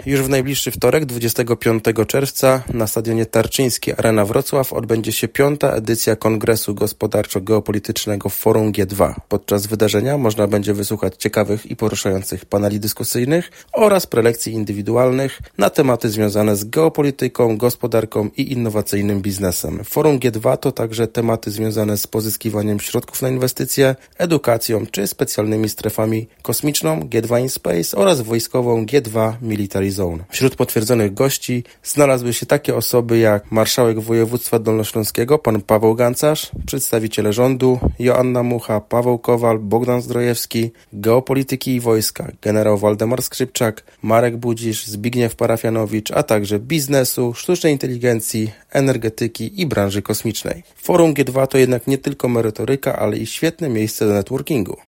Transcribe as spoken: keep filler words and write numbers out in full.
Już w najbliższy wtorek, dwudziestego piątego czerwca, na stadionie Tarczyński Arena Wrocław odbędzie się piąta edycja Kongresu Gospodarczo-Geopolitycznego Forum G dwa. Podczas wydarzenia można będzie wysłuchać ciekawych i poruszających paneli dyskusyjnych oraz prelekcji indywidualnych na tematy związane z geopolityką, gospodarką i innowacyjnym biznesem. Forum G dwa to także tematy związane z pozyskiwaniem środków na inwestycje, edukacją czy specjalnymi strefami kosmiczną G dwa in Space oraz wojskową G dwa Military Zone. Wśród potwierdzonych gości znalazły się takie osoby jak marszałek województwa dolnośląskiego pan Paweł Gancarz, przedstawiciele rządu Joanna Mucha, Paweł Kowal, Bogdan Zdrojewski, geopolityki i wojska generał Waldemar Skrzypczak, Marek Budzisz, Zbigniew Parafianowicz, a także biznesu, sztucznej inteligencji, energetyki i branży kosmicznej. Forum G dwa to jednak nie tylko merytoryka, ale i świetne miejsce do networkingu.